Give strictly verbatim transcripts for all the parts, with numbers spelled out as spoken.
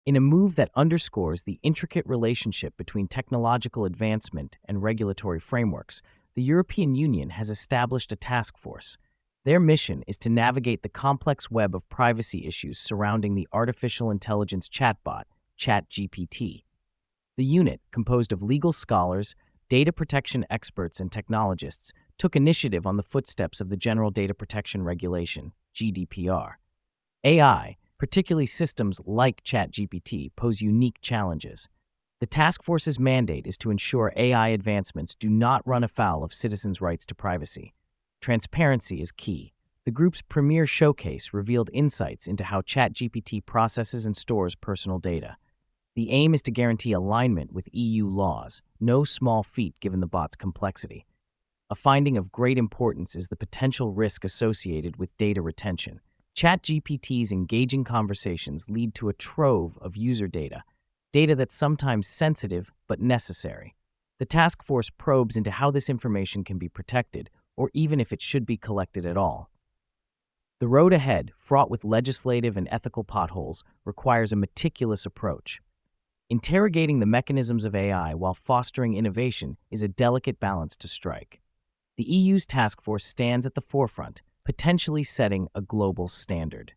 In a move that underscores the intricate relationship between technological advancement and regulatory frameworks, the European Union has established a task force. Their mission is to navigate the complex web of privacy issues surrounding the artificial intelligence chatbot, ChatGPT. The unit, composed of legal scholars, data protection experts, and technologists, took initiative on the footsteps of the General Data Protection Regulation, G D P R. A I, particularly systems like ChatGPT, pose unique challenges. The task force's mandate is to ensure A I advancements do not run afoul of citizens' rights to privacy. Transparency is key. The group's premier showcase revealed insights into how ChatGPT processes and stores personal data. The aim is to guarantee alignment with E U laws, no small feat given the bot's complexity. A finding of great importance is the potential risk associated with data retention. ChatGPT's engaging conversations lead to a trove of user data, data that's sometimes sensitive but necessary. The task force probes into how this information can be protected, or even if it should be collected at all. The road ahead, fraught with legislative and ethical potholes, requires a meticulous approach. Interrogating the mechanisms of A I while fostering innovation is a delicate balance to strike. The E U's task force stands at the forefront, potentially setting a global standard.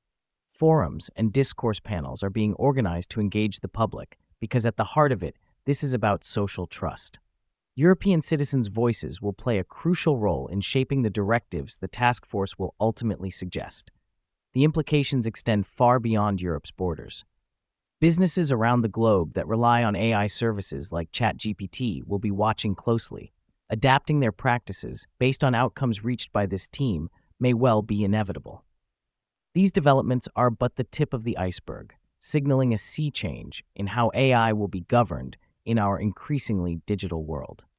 Forums and discourse panels are being organized to engage the public because at the heart of it, this is about social trust. European citizens' voices will play a crucial role in shaping the directives the task force will ultimately suggest. The implications extend far beyond Europe's borders. Businesses around the globe that rely on A I services like ChatGPT will be watching closely. Adapting their practices based on outcomes reached by this team may well be inevitable. These developments are but the tip of the iceberg, signaling a sea change in how A I will be governed in our increasingly digital world.